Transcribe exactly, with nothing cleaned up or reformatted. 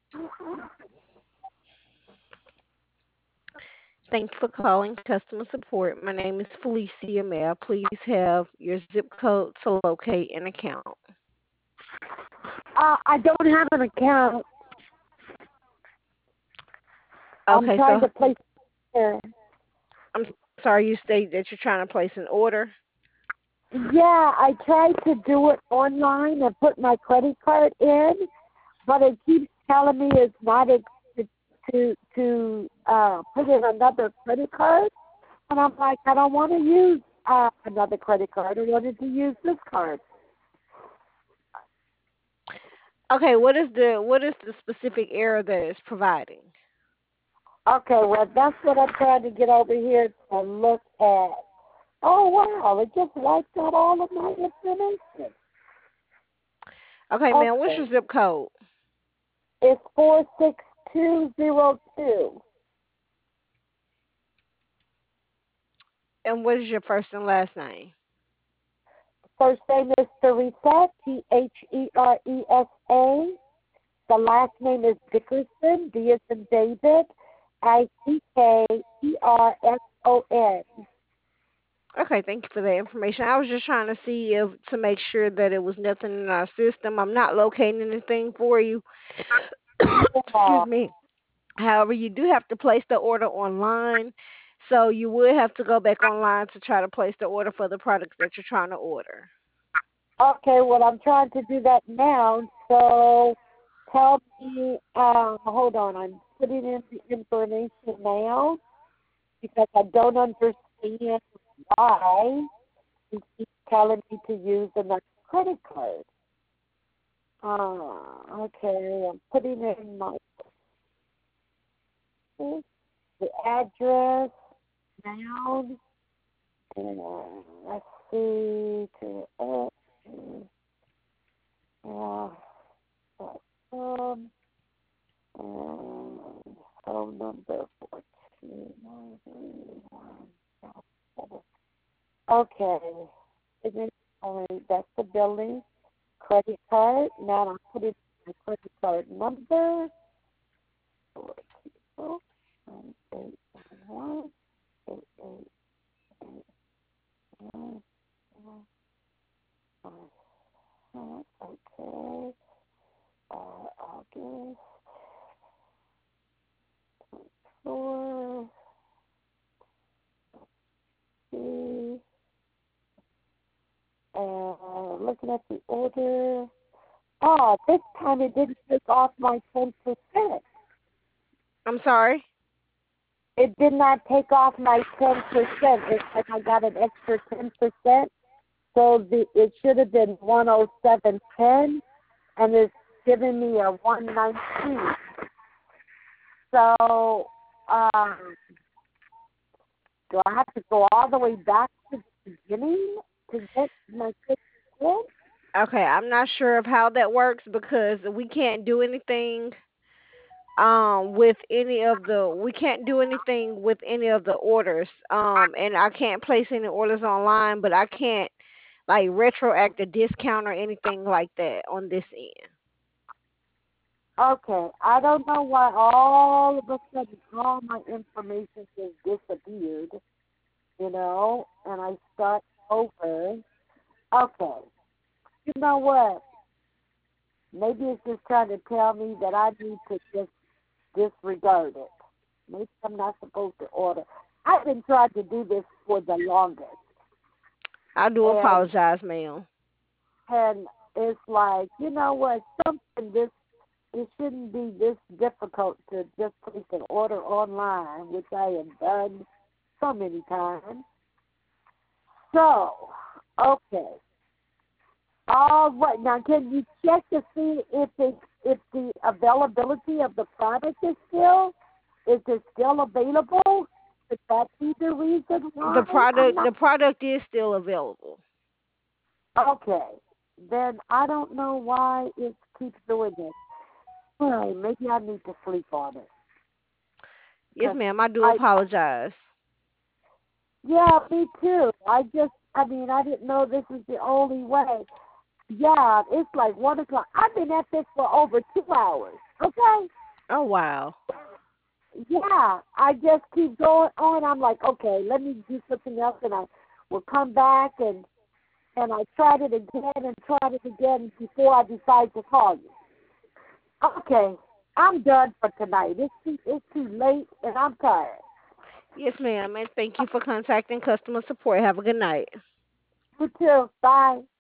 Thank you for calling customer support. My name is Felicia. May I please have your zip code to locate an account? Uh, I don't have an account. I'm Okay, trying so to place there. I'm sorry you state that you're trying to place an order. Yeah, I tried to do it online and put my credit card in, but it keeps telling me it's not ex- to to uh, put in another credit card, and I'm like, I don't want to use uh, another credit card. I wanted to use this card. Okay, what is the what is the specific error that it's providing? Okay, well that's what I'm trying to get over here to look at. Oh wow, it just wiped out all of my information. Okay, ma'am, what's Okay, your zip code? it's four six two zero two. And what is your first and last name? First name is Teresa, T H E R E S A. The last name is Dickerson, D as in David, I C K E R S O N. Okay, thank you for that information. I was just trying to see if to make sure that it was nothing in our system. I'm not locating anything for you. Yeah. Excuse me. However, you do have to place the order online. So you would have to go back online to try to place the order for the products that you're trying to order. Okay, well, I'm trying to do that now. So tell me, um, hold on, I'm putting in the information now because I don't understand why you keep telling me to use another credit card. Uh, okay, I'm putting in my the address down, and let's see to uh, uh, um, and phone number fourteen. Okay, signature, all right, that's the billing credit card. Now I'm putting my credit card number. Four people, one eight one eight eight eight one one five. Okay. Uh, August four. See. Uh, looking at the order. Oh, this time it didn't take off my ten percent. I'm sorry. It did not take off my ten percent. It's like I got an extra ten percent. So the, it should have been one oh seven ten, and it's giving me a one nineteen. So, um, do I have to go all the way back to the beginning to get my ten percent? Okay, I'm not sure of how that works because we can't do anything um with any of the we can't do anything with any of the orders. Um and I can't place any orders online, but I can't like retroact a discount or anything like that on this end. Okay, I don't know why all of a sudden all my information just disappeared, you know, and I start over. Okay, you know what? Maybe it's just trying to tell me that I need to just disregard it. Maybe I'm not supposed to order. I've been trying to do this for the longest, I do and apologize, ma'am. and it's like, you know what? Something this it shouldn't be this difficult to just place an order online, which I have done so many times. So, okay. All right. Now, can you check to see if it, if the availability of the product is still is it still available? Could that be the reason The why I'm product not the product is still available. okay? Then I don't know why it keeps doing this. All right, maybe I need to sleep on it Yes, because ma'am, I do I apologize. yeah, me too. I just I mean I didn't know this was the only way. Yeah, it's like one o'clock. I've been at this for over two hours. Okay. Oh wow. Yeah, I just keep going on. I'm like, okay, let me do something else, and I will come back and and I tried it again and tried it again before I decide to call you. Okay, I'm done for tonight. It's too it's too late, and I'm tired. Yes, ma'am, and thank you for contacting customer support. Have a good night. You too. Bye.